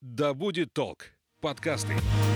Да будет толк. Подкасты.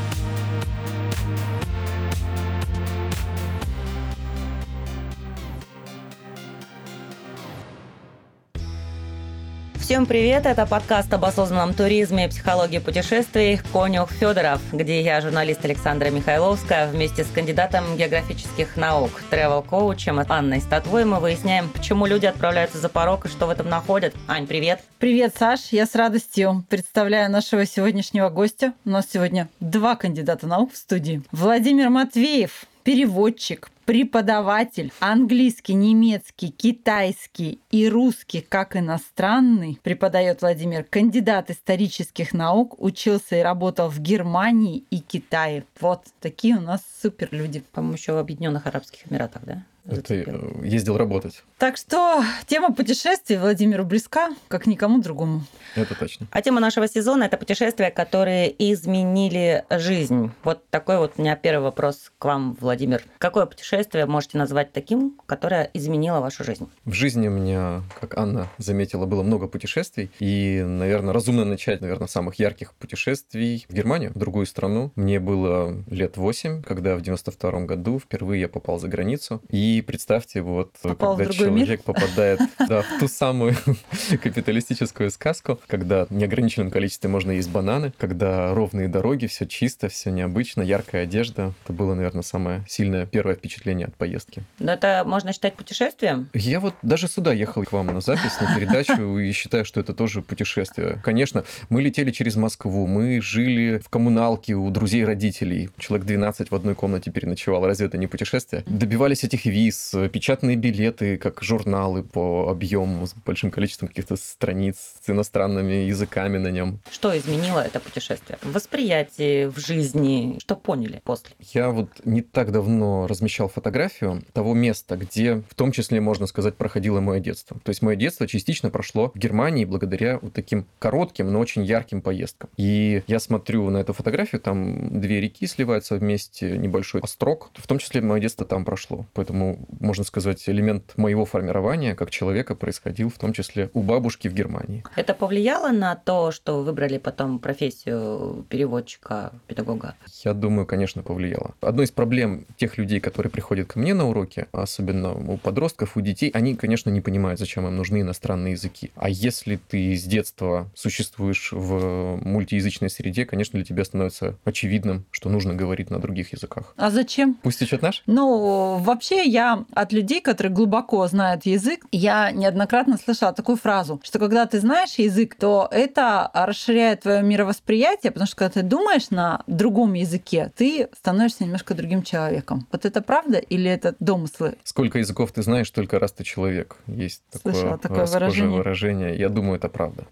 Всем привет! Это подкаст об осознанном туризме и психологии путешествий «Конюх Федоров», где я, журналист Александра Михайловская, вместе с кандидатом географических наук, тревел-коучем Анной Статвой мы выясняем, почему люди отправляются за порог и что в этом находят. Ань, привет! Привет, Саш! Я с радостью представляю нашего сегодняшнего гостя. У нас сегодня 2 кандидата наук в студии. Владимир Матвеев, переводчик, преподаватель, английский, немецкий, китайский и русский как иностранный, преподает Владимир, кандидат исторических наук, учился и работал в Германии и Китае. Вот такие у нас супер люди. По-моему, еще в Объединенных Арабских Эмиратах, да? Это ездил работать. Так что тема путешествий Владимиру близка, как никому другому. Это точно. А тема нашего сезона – это путешествия, которые изменили жизнь. Вот такой вот у меня первый вопрос к вам, Владимир. Какое путешествие можете назвать таким, которое изменило вашу жизнь? В жизни у меня, как Анна заметила, было много путешествий. И, наверное, разумно начать, с самых ярких путешествий в Германию, в другую страну. Мне было лет 8, когда в 92 году впервые я попал за границу. И представьте, вот попал когда человек попадает в ту самую капиталистическую сказку, когда в неограниченном количестве можно есть бананы, когда ровные дороги, все чисто, все необычно, яркая одежда. Это было, наверное, самое сильное первое впечатление от поездки. Но это можно считать путешествием? Я вот даже сюда ехал к вам на запись, на передачу, и считаю, что это тоже путешествие. Конечно, мы летели через Москву, мы жили в коммуналке у друзей родителей. Человек 12 в одной комнате переночевал. Разве это не путешествие? Добивались этих виз, печатные билеты, как журналы по объему, с большим количеством каких-то страниц, с иностранными языками на нем. Что изменило это путешествие? В восприятии, в жизни? Что поняли после? Я вот не так давно размещал фотографию того места, где, в том числе, можно сказать, проходило мое детство. То есть мое детство частично прошло в Германии благодаря вот таким коротким, но очень ярким поездкам. И я смотрю на эту фотографию, там 2 реки сливаются вместе, небольшой острог. В том числе мое детство там прошло. Поэтому, можно сказать, элемент моего формирования как человека происходил в том числе у бабушки в Германии. Это повлияло на то, что вы выбрали потом профессию переводчика, педагога? Я думаю, конечно, повлияло. Одной из проблем тех людей, которые приходят ко мне на уроки, особенно у подростков, у детей, они, конечно, не понимают, зачем им нужны иностранные языки. А если ты с детства существуешь в мультиязычной среде, конечно, для тебя становится очевидным, что нужно говорить на других языках. А зачем? Пусть течет наш? Ну, вообще я от людей, которые глубоко знают язык, я неоднократно слышала такую фразу, что когда ты знаешь язык, то это расширяет твое мировосприятие, потому что когда ты думаешь на другом языке, ты становишься немножко другим человеком. Вот это правда или это домыслы? Сколько языков ты знаешь, столько раз ты человек. Есть такое выражение. Я думаю, это правда.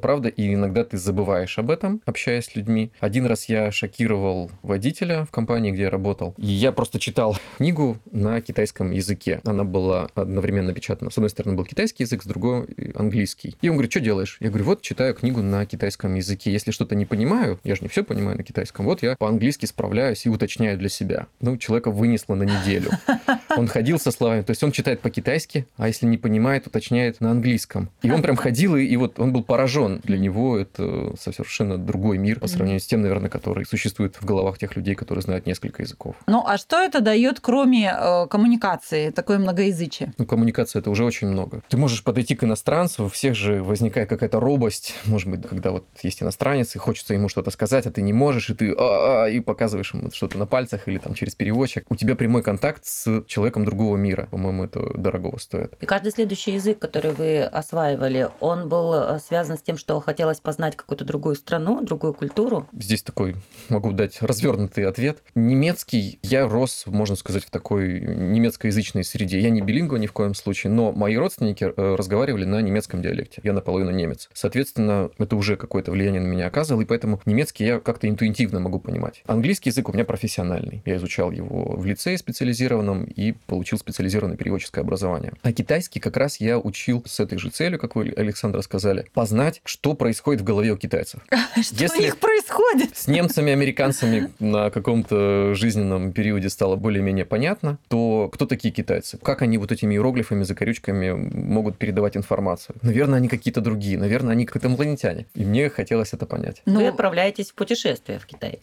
И иногда ты забываешь об этом, общаясь с людьми. Один раз я шокировал водителя в компании, где я работал. И я просто читал книгу на китайском языке. Она была одновременно напечатана. С одной стороны был китайский язык, с другой английский. И он говорит: что делаешь? Я говорю: вот читаю книгу на китайском языке. Если что-то не понимаю, я же не все понимаю на китайском, вот я по-английски справляюсь и уточняю для себя. Человека вынесло на неделю. Он ходил со словами, то есть он читает по-китайски, а если не понимает, уточняет на английском. И он прям ходил, и вот он был поражен. Для него это совершенно другой мир по сравнению с тем, наверное, который существует в головах тех людей, которые знают несколько языков. Ну, а что это дает, кроме коммуникации, такое многоязычие? Коммуникация – это уже очень много. Ты можешь подойти к иностранцу, у всех же возникает какая-то робость, может быть, когда вот есть иностранец, и хочется ему что-то сказать, а ты не можешь, и ты и показываешь ему что-то на пальцах или там через переводчик. У тебя прямой контакт с человеком другого мира. По-моему, это дорогого стоит. И каждый следующий язык, который вы осваивали, он был связан с тем, что хотелось познать какую-то другую страну, другую культуру? Здесь такой, могу дать развернутый ответ. Немецкий, я рос, можно сказать, в такой немецкоязычной среде. Я не билингва ни в коем случае, но мои родственники разговаривали на немецком диалекте. Я наполовину немец. Соответственно, это уже какое-то влияние на меня оказывало, и поэтому немецкий я как-то интуитивно могу понимать. Английский язык у меня профессиональный. Я изучал его в лицее специализированном и и получил специализированное переводческое образование. А китайский как раз я учил с этой же целью, как вы, Александра, сказали, познать, что происходит в голове у китайцев. Что у них происходит? С немцами, американцами на каком-то жизненном периоде стало более-менее понятно, то кто такие китайцы? Как они вот этими иероглифами, закорючками могут передавать информацию? Наверное, они какие-то другие, наверное, они как инопланетяне. И мне хотелось это понять. Вы отправляетесь в путешествие в Китай.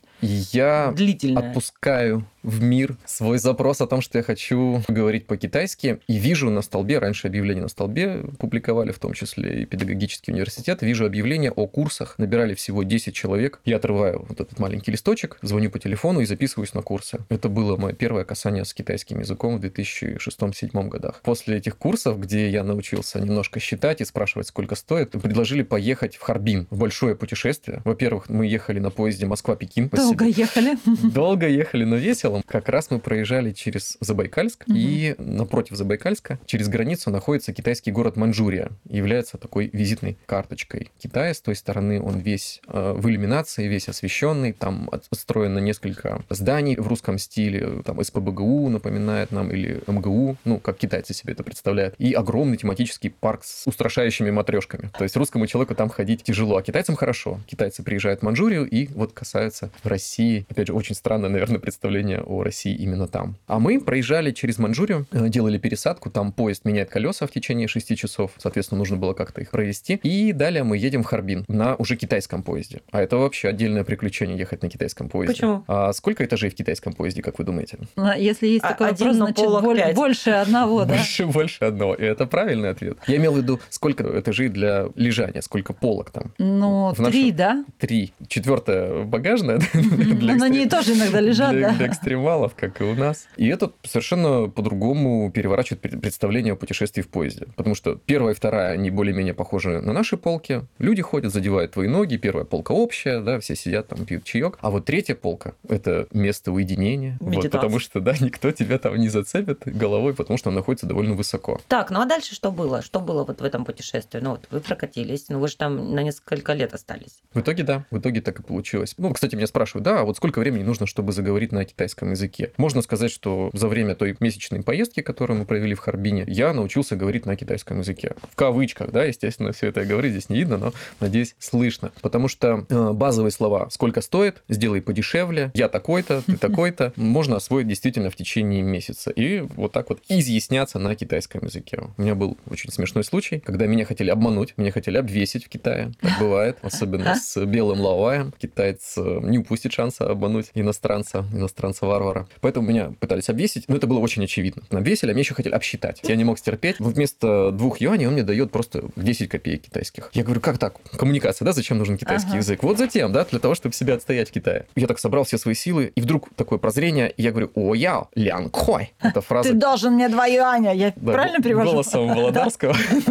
Я длительное. Отпускаю в мир свой запрос о том, что я хочу говорить по-китайски, и вижу на столбе, раньше объявления на столбе публиковали, в том числе и педагогический университет, вижу объявление о курсах, набирали всего 10 человек, я отрываю вот этот маленький листочек, звоню по телефону и записываюсь на курсы. Это было мое первое касание с китайским языком в 2006-2007 годах. После этих курсов, где я научился немножко считать и спрашивать, сколько стоит, предложили поехать в Харбин, в большое путешествие. Во-первых, мы ехали на поезде Москва-Пекин. Долго ехали? Долго ехали, но весело. Как раз мы проезжали через Забайкальск, и напротив Забайкальска, через границу, находится китайский город Маньчжурия. Является такой визитной карточкой Китая. С той стороны он весь в иллюминации, весь освещенный. Там отстроено несколько зданий в русском стиле. Там СПбГУ напоминает нам, или МГУ, ну, как китайцы себе это представляют. И огромный тематический парк с устрашающими матрешками. То есть русскому человеку там ходить тяжело, а китайцам хорошо. Китайцы приезжают в Маньчжурию и вот касаются России. Опять же, очень странное, наверное, представление о России именно там. А мы проезжали через Маньчжурию, делали пересадку, там поезд меняет колеса в течение 6 часов, соответственно, нужно было как-то их провести. И далее мы едем в Харбин на уже китайском поезде. А это вообще отдельное приключение ехать на китайском поезде. Почему? А сколько этажей в китайском поезде, как вы думаете? Если есть такой вопрос, значит, больше одного, да? Больше одного. И это правильный ответ. Я имел в виду, сколько этажей для лежания, сколько полок там. Ну, 3, да? 3. 4-я багажная. На ней тоже иногда лежат, да? Для экстремалов, как и у нас. И это совершенно по-другому переворачивает представление о путешествии в поезде. Потому что 1-я и 2-я, они более-менее похожи на наши полки. Люди ходят, задевают твои ноги. 1-я полка общая, да, все сидят там, пьют чаек. А вот 3-я полка – это место уединения. Вот, потому что, да, никто тебя там не зацепит головой, потому что он находится довольно высоко. Так, ну а дальше что было? Что было вот в этом путешествии? Ну вот вы прокатились, но вы же там на несколько лет остались. В итоге, да. В итоге так и получилось. Ну, кстати, меня спрашивают, да, а вот сколько времени нужно, чтобы заговорить на китайском языке? Можно сказать, что за время той месячной поездки, которую мы провели в Харбине, я научился говорить на китайском языке. В кавычках, да, естественно, все это я говорю, здесь не видно, но, надеюсь, слышно. Потому что базовые слова «сколько стоит», «сделай подешевле», «я такой-то», «ты такой-то» можно освоить действительно в течение месяца. И вот так вот изъясняться на китайском языке. У меня был очень смешной случай, когда меня хотели обмануть, меня хотели обвесить в Китае. Так бывает, особенно с белым лаоаем. Китаец не упустит шанса обмануть иностранца-варвара. Поэтому меня пытались обвесить, но это было очень очевидно. Обвесили, а меня еще хотели обсчитать. Я не мог стерпеть. Вместо 2 юаней он мне дает просто 10 копеек китайских. Я говорю, как так? Коммуникация, да? Зачем нужен китайский язык? Вот затем, да, для того, чтобы себя отстоять в Китае. Я так собрал все свои силы, и вдруг такое прозрение, и я говорю, о, я, лян кхой. Это фраза... Ты должен мне 2 юаня. Я правильно перевожу? Голосом Володарского.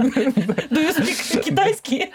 Do you speak китайский?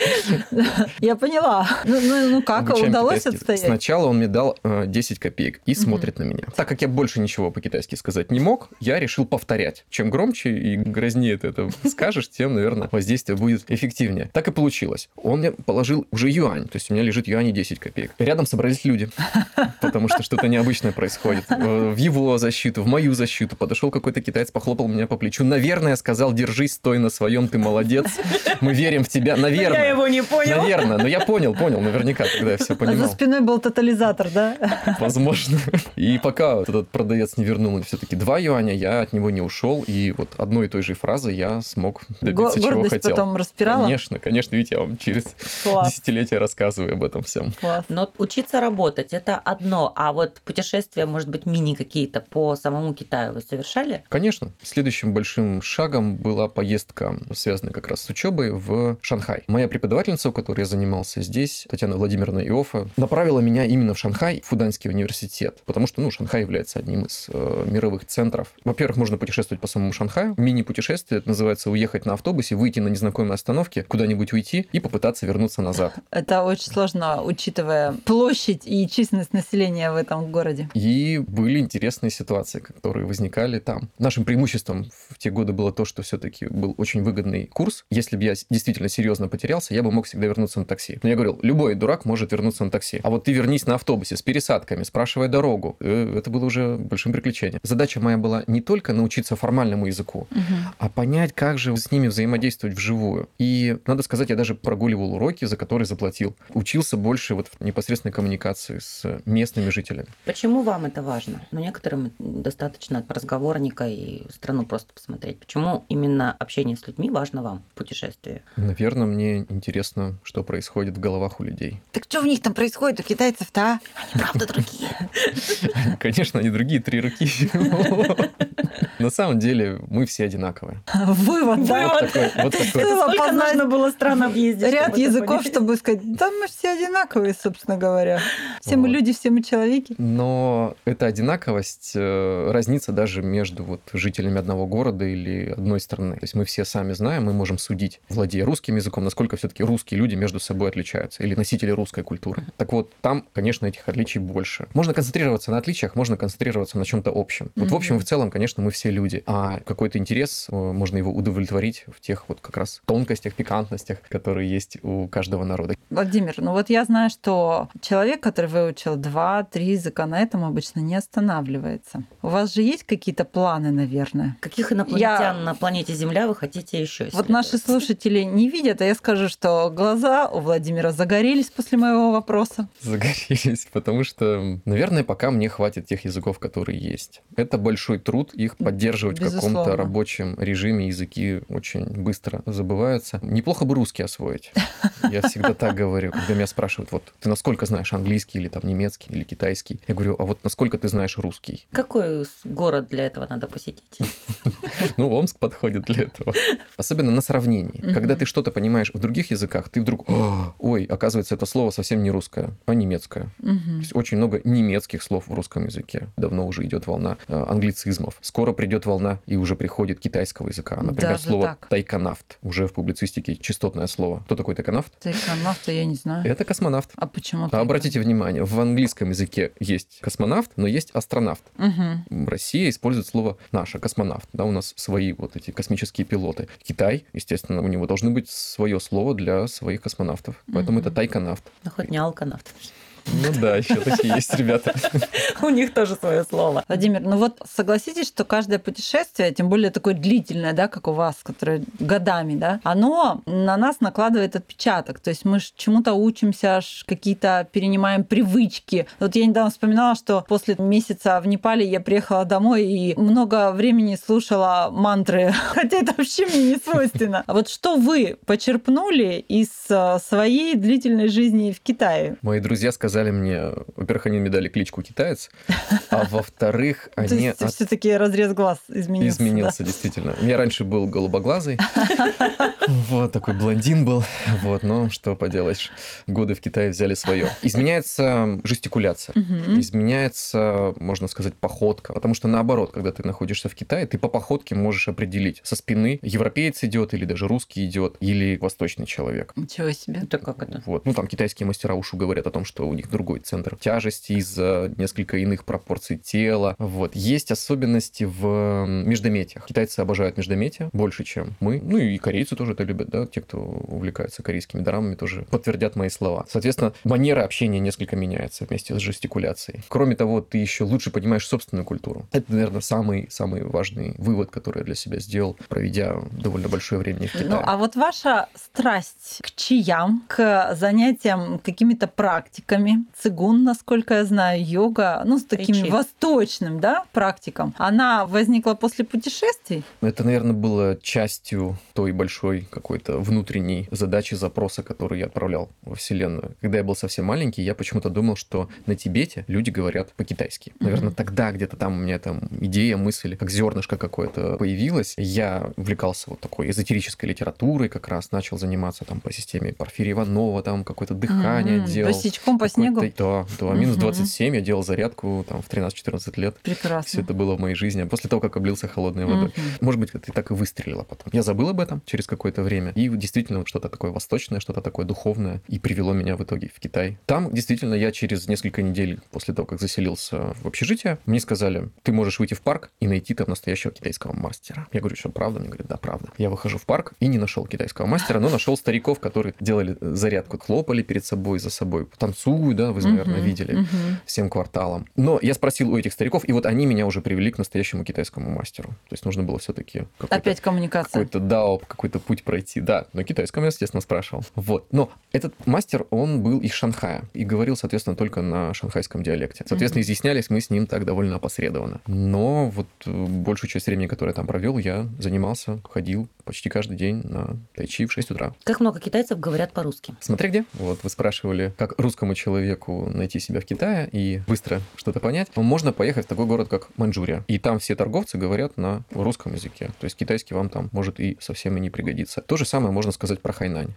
Я поняла. Ну как, удалось отстоять? Сначала он мне дал 10 копеек и смотрит на меня. Так как я больше ничего по-китайски сказать не мог, я решил повторять. Чем громче и грознее ты это скажешь, тем, наверное, воздействие будет эффективнее. Так и получилось. Он мне положил уже юань, то есть у меня лежит юань и 10 копеек. Рядом собрались люди, потому что что-то необычное происходит. В его защиту, в мою защиту подошел какой-то китаец, похлопал меня по плечу. Наверное, сказал, держись, стой на своем, ты молодец. Мы верим в тебя. Наверное. Я его не понял. Наверное, но я понял наверняка, когда я все понимал. За спиной был тотализатор, да? Возможно. И пока этот продавец не вернул мне все-таки 2 юаня, я от него не ушел, и вот одной и той же фразой я смог добиться, чего гордость хотел. Потом распирала? Конечно, видите, я вам через десятилетия рассказываю об этом всем. Класс. Но учиться работать – это одно, а вот путешествия, может быть, мини какие-то по самому Китаю вы совершали? Конечно. Следующим большим шагом была поездка, связанная как раз с учебой, в Шанхай. Моя преподавательница, у которой я занимался здесь, Татьяна Владимировна Иоффе, направила меня именно в Шанхай, в Фуданский университет, потому что, Шанхай является одним из мировых центров. Во-первых, можно путешествовать по самому Шанхаю. Мини-путешествие, это называется уехать на автобусе, выйти на незнакомой остановке, куда-нибудь уйти и попытаться вернуться назад. Это очень сложно, учитывая площадь и численность населения в этом городе. И были интересные ситуации, которые возникали там. Нашим преимуществом в те годы было то, что все-таки был очень выгодный курс. Если бы я действительно серьезно потерялся, я бы мог всегда вернуться на такси. Но я говорил, любой дурак может вернуться на такси. А вот ты вернись на автобусе с пересадками, спрашивая дорогу. это было уже большим приключением. Задача моя была не только научиться формальному языку, а понять, как же с ними взаимодействовать вживую. И, надо сказать, я даже прогуливал уроки, за которые заплатил. Учился больше вот в непосредственной коммуникации с местными жителями. Почему вам это важно? Некоторым достаточно разговорника и страну просто посмотреть. Почему именно общение с людьми важно вам в путешествии? Наверное, мне интересно, что происходит в головах у людей. Так что в них там происходит у китайцев-то, а? Они правда другие. Конечно, они другие, 3 руки. На самом деле мы все одинаковые. Вывод, да? Вот такой. Сколько нужно было стран объездить? Ряд языков, чтобы сказать, да мы все одинаковые, собственно говоря. Все мы люди, все мы человеки. Но эта одинаковость разнится даже между вот жителями одного города или одной страны. То есть мы все сами знаем, мы можем судить, владея русским языком, насколько все-таки русские люди между собой отличаются, или носители русской культуры. Так вот, там, конечно, этих отличий больше. Можно концентрироваться на отличиях, можно концентрироваться на чем-то общем. Вот в общем и в целом, конечно, мы все люди. А какой-то интерес, можно его удовлетворить в тех вот как раз тонкостях, пикантностях, которые есть у каждого народа. Владимир, ну вот я знаю, что человек, который выучил 2-3 языка, на этом обычно не останавливается. У вас же есть какие-то планы, наверное? Каких инопланетян на планете Земля вы хотите еще? Вот наши слушатели не видят, а я скажу, что глаза у Владимира загорелись после моего вопроса. Загорелись, потому что, наверное, пока мне хватит тех языков, которые есть. Это большой труд их поддерживать в каком-то рабочем режиме. Языки очень быстро забываются. Неплохо бы русский освоить. Я всегда так говорю, когда меня спрашивают, вот ты насколько знаешь английский или там немецкий или китайский? Я говорю, а вот насколько ты знаешь русский? Какой город для этого надо посетить? Ну, Омск подходит для этого. Особенно на сравнении. Когда ты что-то понимаешь в других языках, ты вдруг, ой, оказывается, это слово совсем не русское, а немецкое. То есть очень много немецких слов в русском языке. Давно уже идет волна англицизмов. Скоро придет волна, и уже приходит китайского языка. Например, даже слово так. Тайконавт. Уже в публицистике частотное слово. Кто такой тайконавт? Тайконавт, я не знаю. Это космонавт. А почему? Обратите внимание, в английском языке есть космонавт, но есть астронавт. Россия использует слово «наша», космонавт. Да, у нас свои вот эти космические пилоты. Китай, естественно, у него должно быть свое слово для своих космонавтов. Поэтому это тайконавт. Ну, хоть не алконавт. Ну да, еще такие есть ребята. У них тоже свое слово. Владимир, ну вот согласитесь, что каждое путешествие, тем более такое длительное, да, как у вас, которое годами, да, оно на нас накладывает отпечаток. То есть мы чему-то учимся, какие-то перенимаем привычки. Вот я недавно вспоминала, что после месяца в Непале я приехала домой и много времени слушала мантры, хотя это вообще мне не свойственно. А вот что вы почерпнули из своей длительной жизни в Китае? Мои друзья сказали мне, во-первых, они мне дали кличку китаец, а во-вторых, они... То есть все-таки разрез глаз изменился. Изменился, действительно. Я раньше был голубоглазый, вот такой блондин был, вот, но что поделаешь, годы в Китае взяли свое. Изменяется жестикуляция, изменяется, можно сказать, походка, потому что наоборот, когда ты находишься в Китае, ты по походке можешь определить, со спины европеец идет или даже русский идет, или восточный человек. Ничего себе. Это как это? Вот, ну там китайские мастера ушу говорят о том, что у них другой центр тяжести из-за несколько иных пропорций тела. Вот. Есть особенности в междометиях. Китайцы обожают междометия больше, чем мы. Ну и корейцы тоже это любят, да, те, кто увлекаются корейскими дорамами, тоже подтвердят мои слова. Соответственно, манера общения несколько меняется вместе с жестикуляцией. Кроме того, ты еще лучше понимаешь собственную культуру. Это, наверное, самый важный вывод, который я для себя сделал, проведя довольно большое время в Китае. Ну, а вот ваша страсть к чаям, к занятиям какими-то практиками, цигун, насколько я знаю, йога, ну, с таким восточным, да, практикам, она возникла после путешествий? Это, наверное, было частью той большой какой-то внутренней задачи, запроса, который я отправлял во Вселенную. Когда я был совсем маленький, я почему-то думал, что на Тибете люди говорят по-китайски. Наверное, тогда где-то там у меня там идея, мысль, как зернышко какое-то появилась. Я увлекался вот такой эзотерической литературой, как раз начал заниматься там по системе Порфирия Иванова, там какое-то дыхание делал. Босичком по снегу? Да, минус 27, я делал зарядку там в 13-14 лет. Прекрасно. Все это было в моей жизни. После того, как облился холодной водой. Может быть, это так и выстрелило потом. Я забыл об этом через какое-то время. И действительно что-то такое восточное, что-то такое духовное. И привело меня в итоге в Китай. Там действительно я через несколько недель после того, как заселился в общежитие, мне сказали, ты можешь выйти в парк и найти там настоящего китайского мастера. Я говорю, что правда? Мне говорят, да, правда. Я выхожу в парк и не нашел китайского мастера, но нашел стариков, которые делали зарядку, хлопали перед собой, за собой, танцуют Тайгу, да, вы, наверное, видели всем кварталом. Но я спросил у этих стариков, и вот они меня уже привели к настоящему китайскому мастеру. То есть нужно было все-таки опять коммуникация. Какой-то дао, какой-то путь пройти. Да, но китайском я, естественно, спрашивал. Вот. Но этот мастер, он был из Шанхая и говорил, соответственно, только на шанхайском диалекте. Соответственно, изъяснялись мы с ним так довольно опосредованно. Но вот большую часть времени, которое я там провел, я занимался, ходил почти каждый день на тайчи в 6 утра. Как много китайцев говорят по-русски? Смотря где. Вот вы спрашивали, как русскому человеку найти себя в Китае и быстро что-то понять. Можно поехать в такой город, как Маньчжурия. И там все торговцы говорят на русском языке. То есть китайский вам там может и совсем и не пригодится. То же самое можно сказать про Хайнань.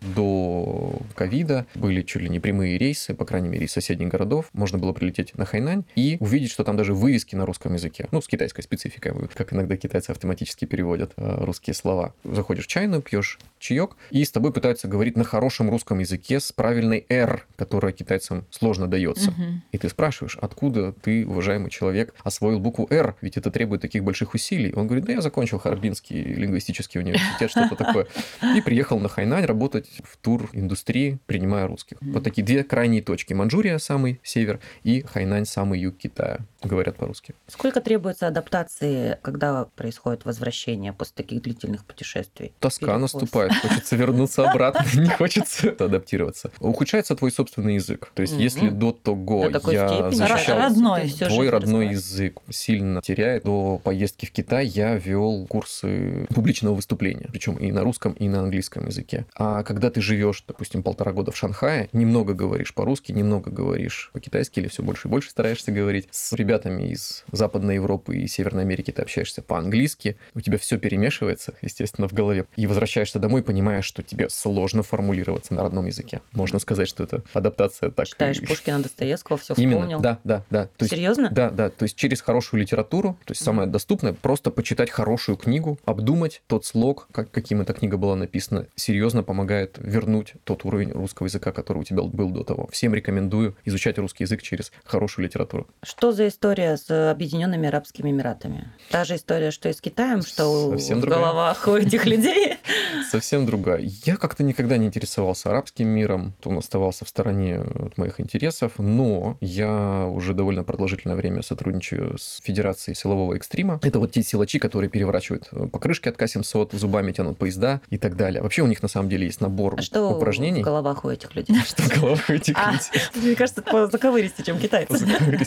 До ковида были чуть ли не прямые рейсы, по крайней мере, из соседних городов. Можно было прилететь на Хайнань и увидеть, что там даже вывески на русском языке. Ну, с китайской спецификой, как иногда китайцы автоматически переводят русские слова. Заходишь в чайную, пьешь чаек, и с тобой пытаются говорить на хорошем русском языке с правильной «р», которая китайцам сложно дается. И ты спрашиваешь, откуда ты, уважаемый человек, освоил букву «р», ведь это требует таких больших усилий. Он говорит, да я закончил Харбинский лингвистический университет, что-то такое. И приехал на Хайнань работать в туриндустрии, принимая русских. Вот такие две крайние точки. Маньчжурия, самый север, и Хайнань, самый юг Китая. Говорят по-русски. Сколько требуется адаптации, когда происходит возвращение после таких длительных путешествий? Тоска наступает. Хочется вернуться обратно, не хочется адаптироваться. Ухудшается твой собственный язык. То есть, если до того я защищал твой родной язык, сильно теряет, до поездки в Китай я вел курсы публичного выступления, причем и на русском, и на английском языке. А когда ты живешь, допустим, 1,5 года в Шанхае, немного говоришь по-русски, немного говоришь по-китайски, или все больше и больше стараешься говорить с ребятами из Западной Европы и Северной Америки, ты общаешься по-английски, у тебя все перемешивается, естественно, в голове, и возвращаешься домой, понимаешь, что тебе сложно формулироваться на родном языке. Можно сказать, что это адаптация так. Читаешь Пушкина, Достоевского, все вспомнил? Именно, да. Серьезно? Да. То есть через хорошую литературу, то есть самое доступное, просто почитать хорошую книгу, обдумать тот слог, каким эта книга была написана, серьезно помогает вернуть тот уровень русского языка, который у тебя был до того. Всем рекомендую изучать русский язык через хорошую литературу. Что за история с Объединенными Арабскими Эмиратами? Та же история, что и с Китаем, что в головах у этих людей? Совсем другая. Я как-то никогда не интересовался арабским миром, он оставался в стороне от моих интересов, но я уже довольно продолжительное время сотрудничаю с Федерацией силового экстрима. Это вот те силачи, которые переворачивают покрышки от К-700, зубами тянут поезда и так далее. Вообще у них на самом деле есть набор упражнений. Что в головах у этих людей? Что в головах у этих людей? Мне кажется, по заковыристее, чем китайцы.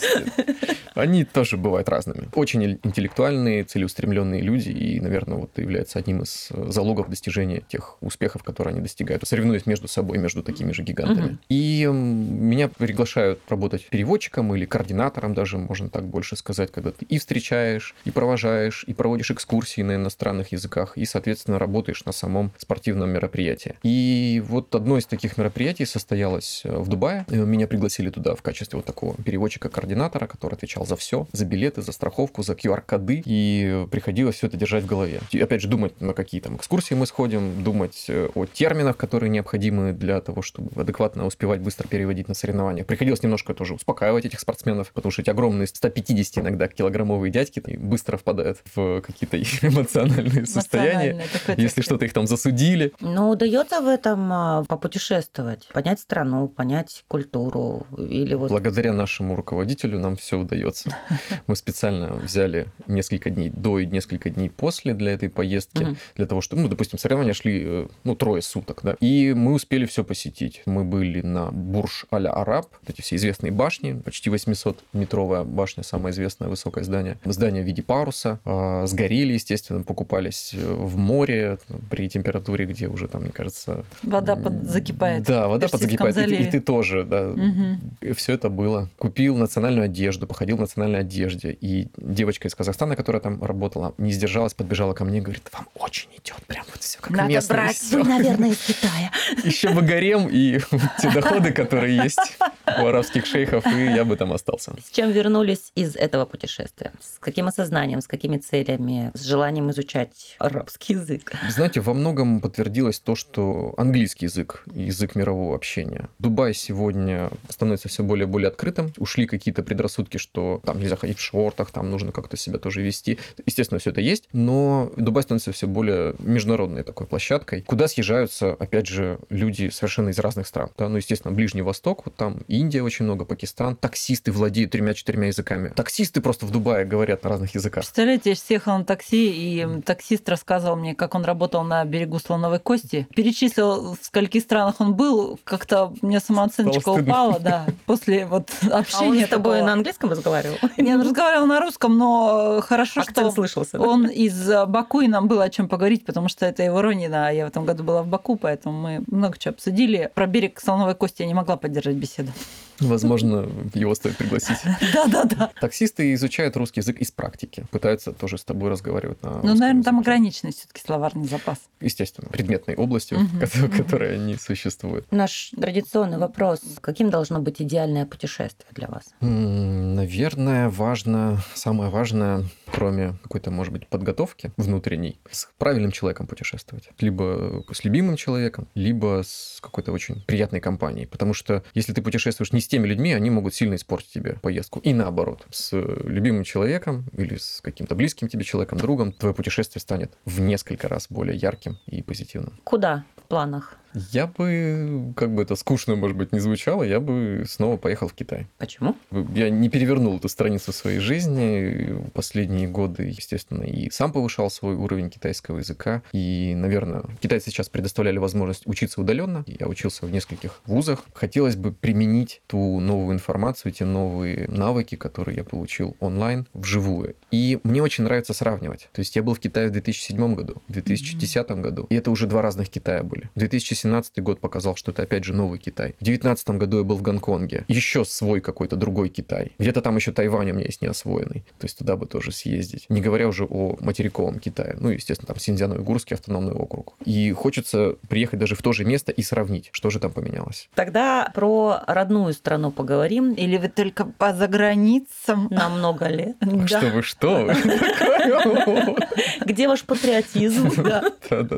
Они тоже бывают разными. Очень интеллектуальные, целеустремленные люди, и, наверное, вот является одним из залогов достижения тех успехов, которые они достигают, соревнуясь между собой, между такими же гигантами. И меня приглашают работать переводчиком или координатором даже, можно так больше сказать, когда ты и встречаешь, и провожаешь, и проводишь экскурсии на иностранных языках, и, соответственно, работаешь на самом спортивном мероприятии. И вот одно из таких мероприятий состоялось в Дубае. Меня пригласили туда в качестве вот такого переводчика-координатора, который отвечал за все, за билеты, за страховку, за QR-коды, и приходилось все это держать в голове. И, опять же, думать, на какие там экскурсии мы сходим, думать о терминах, которые необходимы для того, чтобы адекватно успевать быстро переводить на соревнованиях. Приходилось немножко тоже успокаивать этих спортсменов, потому что эти огромные 150 иногда килограммовые дядьки быстро впадают в какие-то эмоциональные состояния, если что-то их там засудили. Но удается в этом попутешествовать, понять страну, понять культуру или вот... Благодаря нашему руководителю нам все удается. Мы специально взяли несколько дней до и несколько дней после для этой поездки, для того, чтобы, допустим, соревнования шли, 3 суток, да, и мы успели все посетить. Мы были на Бурж-аль-Араб, эти все известные башни, почти 800-метровая башня, самое известное высокое здание. Здание в виде паруса. Сгорели, естественно, покупались в море при температуре, где уже там, мне кажется... Вода закипает. Да, вода подзакипает. И ты тоже, да. И все это было. Купил национальную одежду, походил в национальной одежде. И девочка из Казахстана, которая там работала, не сдержалась, подбежала ко мне и говорит, вам очень идет прям вот все как надо местное. Надо брать, вы, наверное, из Китая. Еще бы гарем и те доходы, которые есть у арабских шейхов, и я бы там остался. С чем вернулись из этого путешествия? С каким осознанием, с какими целями, с желанием изучать арабский язык? Знаете, во многом подтвердилось то, что английский язык, язык мирового общения. Дубай сегодня становится все более и более открытым. Ушли какие-то предрассудки, что там нельзя ходить в шортах, там нужно как-то себя тоже вести. Естественно, все это есть, но Дубай становится все более международной такой площадкой, куда съезжаются, опять же, люди совершенно из разных стран. Да? Ну, естественно, Ближний Восток, вот там и Индия очень много, Пакистан. Таксисты владеют 3-4 языками. Таксисты просто в Дубае говорят на разных языках. Представляете, я съехала на такси, и таксист рассказывал мне, как он работал на берегу Слоновой Кости. Перечислил, в скольких странах он был. Как-то у меня самооценочка упала, да, после вот общения. А он с тобой на английском разговаривал? Я разговаривала на русском, но хорошо, что слышался, он из Баку, и нам было о чем поговорить, потому что это его родина. Я в этом году была в Баку, поэтому мы много чего обсудили. Про берег Слоновой Кости я не могла поддержать беседу. Возможно, его стоит пригласить. Да. Таксисты изучают русский язык из практики. Пытаются тоже с тобой разговаривать на русском наверное, языке. там ограниченный все-таки словарный запас. Естественно, предметной областью, в которой они существуют. Наш традиционный вопрос. Каким должно быть идеальное путешествие для вас? Наверное, самое важное, кроме какой-то, может быть, подготовки внутренней, с правильным человеком путешествовать. Либо с любимым человеком, либо с какой-то очень приятной компанией. Потому что если ты путешествуешь не с теми людьми, они могут сильно испортить тебе поездку. И наоборот, с любимым человеком или с каким-то близким тебе человеком, другом, твое путешествие станет в несколько раз более ярким и позитивным. Куда в планах? Я бы, как бы это скучно, может быть, не звучало, я бы снова поехал в Китай. Почему? Я не перевернул эту страницу своей жизни. В последние годы, естественно, и сам повышал свой уровень китайского языка. И, наверное, китайцы сейчас предоставляли возможность учиться удаленно. Я учился в нескольких вузах. Хотелось бы применить ту новую информацию, те новые навыки, которые я получил онлайн, вживую. И мне очень нравится сравнивать. То есть я был в Китае в 2007 году, в 2010 году. И это уже два разных Китая были. В 2017 год показал, что это опять же новый Китай. В 2019 году я был в Гонконге. Еще свой какой-то другой Китай. Где-то там еще Тайвань у меня есть неосвоенный. То есть туда бы тоже съездить. Не говоря уже о материковом Китае. Ну, естественно, там Синьцзян-Уйгурский автономный округ. И хочется приехать даже в то же место и сравнить, что же там поменялось. Тогда про родную страну поговорим. Или вы только по заграницам? На много лет. Что? Где ваш патриотизм? Да.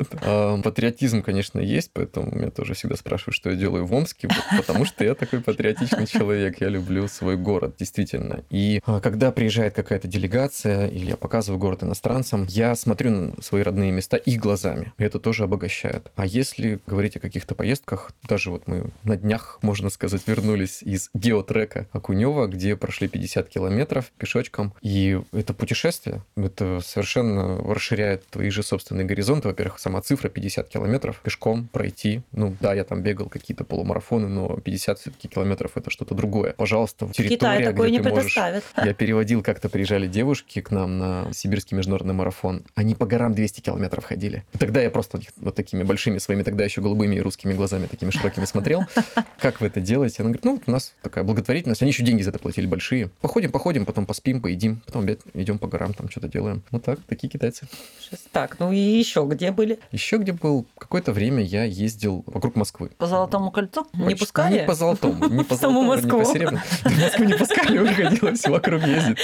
Патриотизм, конечно, есть, поэтому меня тоже всегда спрашивают, что я делаю в Омске, потому что я такой патриотичный человек, я люблю свой город, действительно. И когда приезжает какая-то делегация, или я показываю город иностранцам, я смотрю на свои родные места их глазами, и это тоже обогащает. А если говорить о каких-то поездках, даже вот мы на днях, можно сказать, вернулись из геотрека Окунева, где прошли 50 километров пешочком, и это путешествие, это совершенно расширяет твои же собственные горизонты. Во-первых, сама цифра 50 километров пешком пройти. Ну да, я там бегал какие-то полумарафоны, но 50 все-таки километров это что-то другое. Пожалуйста, территория, Китай такое где не ты можешь... предоставит. Я переводил, как-то приезжали девушки к нам на Сибирский международный марафон. Они по горам 200 километров ходили. И тогда я просто вот такими большими своими тогда еще голубыми и русскими глазами такими широкими смотрел. Как вы это делаете? Она говорит, ну, у нас такая благотворительность. Они еще деньги за это платили большие. Походим, потом поспим, поедим, потом обед, идем по горам, там что-то делаем. Вот так, такие китайцы. Так, ну и еще где были? Еще где был? Какое-то время я ездил вокруг Москвы. По Золотому кольцу? Не пускали? Не по Золотому, не по саму Золотому, Москву. не по Серебряному. В Москву не пускали, приходилось вокруг ездить.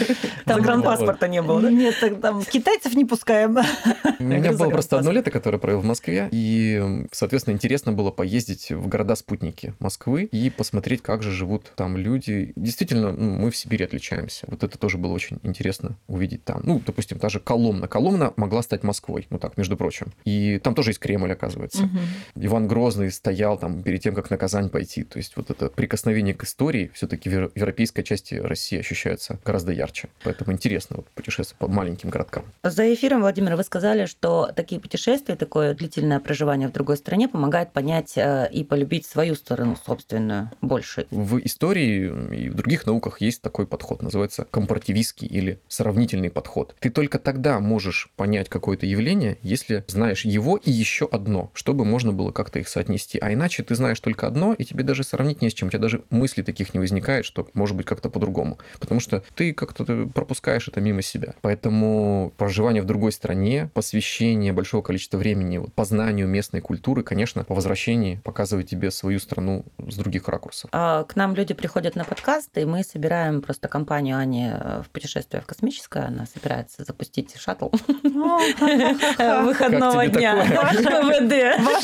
Там загранпаспорта не было, да? Нет, там китайцев не пускаем. У меня было просто одно лето, которое провел в Москве, и, соответственно, интересно было поездить в города-спутники Москвы и посмотреть, как же живут там люди. Действительно, мы в Сибири отличаемся. Вот это тоже было очень интересно увидеть там. Ну, допустим, та же Коломна. Коломна могла стать Москвой, ну так, между прочим. И там тоже есть Кремль, оказывается. Иван Грозный стоял там перед тем, как на Казань пойти. То есть вот это прикосновение к истории все-таки в европейской части России ощущается гораздо ярче. Поэтому интересно вот путешествовать по маленьким городкам. За эфиром, Владимир, вы сказали, что такие путешествия, такое длительное проживание в другой стране помогает понять и полюбить свою сторону собственную больше. В истории и в других науках есть такой подход, называется компаративистский или сравнительный подход. Ты только тогда можешь понять какое-то явление, если знаешь его и еще одно, чтобы можно было как-то их соотнести. А иначе ты знаешь только одно, и тебе даже сравнить не с чем. У тебя даже мыслей таких не возникает, что может быть как-то по-другому. Потому что ты как-то пропускаешь это мимо себя. Поэтому проживание в другой стране, посвящение большого количества времени познанию местной культуры, конечно, по возвращении показывает тебе свою страну с других ракурсов. К нам люди приходят на подкасты, и мы собираем просто компанию Ани в путешествие в космическое. Она собирается запустить шаттл выходного дня. Ваш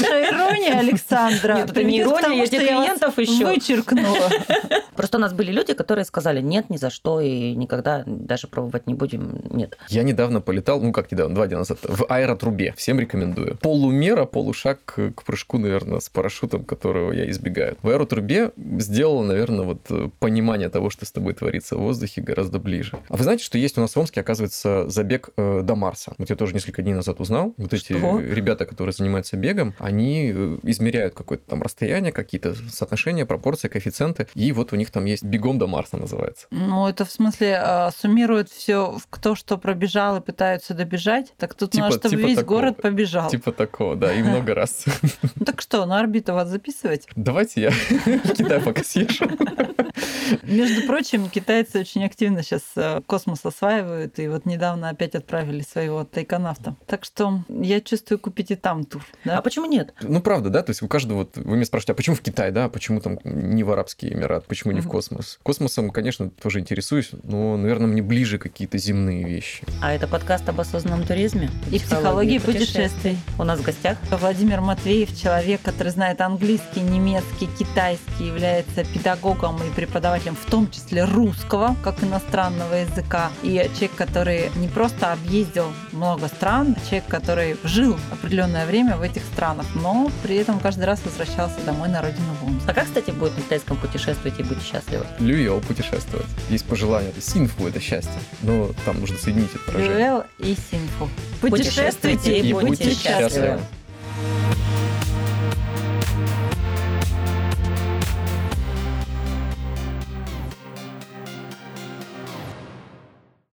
Ваша ирония, Александра, нет, это не ирония, я тебе клиентов ищу. Вычеркнула. Просто у нас были люди, которые сказали, нет, ни за что, и никогда даже пробовать не будем, нет. Я недавно полетал, 2 дня назад, в аэротрубе. Всем рекомендую. Полумера, полушаг к прыжку, наверное, с парашютом, которого я избегаю. В аэротрубе сделало, наверное, понимание того, что с тобой творится в воздухе, гораздо ближе. А вы знаете, что есть у нас в Омске, оказывается, забег до Марса? Я тоже несколько дней назад узнал. Эти ребята, которые занимаются бегом, они измеряют какое-то там расстояние, какие-то соотношения, пропорции, коэффициенты, и у них там есть «Бегом до Марса» называется. Это в смысле суммируют все, кто что пробежал и пытаются добежать, так тут надо, чтобы весь город побежал. Типа такого, да, и много раз. Так что, на орбиту вас записывать? Давайте я в Китай пока съезжу. Между прочим, китайцы очень активно сейчас космос осваивают, и недавно опять отправили своего тайконавта. Так что я чувствую, купите там тур. Да? А почему нет? Правда, да? То есть у каждого... Вы меня спрашиваете, а почему в Китай, да? Почему там не в Арабский Эмират? Почему не в космос? Космосом, конечно, тоже интересуюсь, но, наверное, мне ближе какие-то земные вещи. А это подкаст об осознанном туризме и психологии путешествий. У нас в гостях Владимир Матвеев, человек, который знает английский, немецкий, китайский, является педагогом и преподавателем, в том числе русского, как иностранного языка. И человек, который не просто объездил много стран, а человек, который жил определенное время в этих странах, но при этом каждый раз возвращался домой на родину в Омск. А как, кстати, будет на китайском путешествовать и быть счастливы? Люэл путешествовать. Есть пожелание. Синфу — это счастье. Но там нужно соединить это выражение. Люэл и синфу. Путешествуйте и будьте счастливы.